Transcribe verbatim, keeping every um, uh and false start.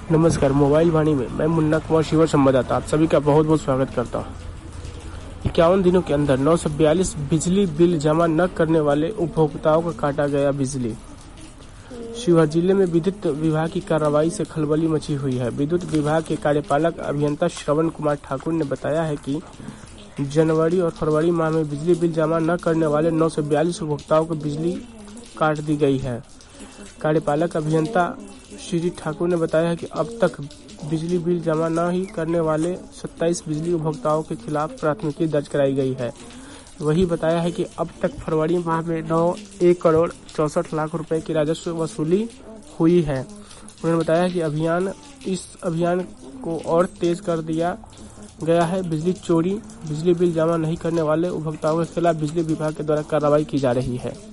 नमस्कार, मोबाइल वाणी में मैं मुन्ना कुमार शिवर संवाददाता आप सभी का बहुत बहुत स्वागत करता हूँ। इक्यावन दिनों के अंदर नौ सौ बयालीस बिजली बिल जमा न करने वाले उपभोक्ताओं को काटा गया बिजली। शिवहर जिले में विद्युत विभाग की कार्रवाई से खलबली मची हुई है। विद्युत विभाग के कार्यपालक अभियंता श्रवण कुमार ठाकुर ने बताया है कि जनवरी और फरवरी माह में बिजली बिल जमा न करने वाले नौ सौ बयालीस उपभोक्ताओं को बिजली काट दी गई है। कार्यपालक अभियंता श्री ठाकुर ने बताया है कि अब तक बिजली बिल जमा न ही करने वाले सत्ताईस बिजली उपभोक्ताओं के खिलाफ प्राथमिकी दर्ज कराई गई है। वही बताया है कि अब तक फरवरी माह में नौ एक करोड़ चौसठ लाख रुपए की राजस्व वसूली हुई है। उन्होंने बताया कि अभियान इस अभियान को और तेज कर दिया गया है। बिजली चोरी, बिजली बिल जमा नहीं करने वाले उपभोक्ताओं के खिलाफ बिजली विभाग के द्वारा कार्रवाई की जा रही है।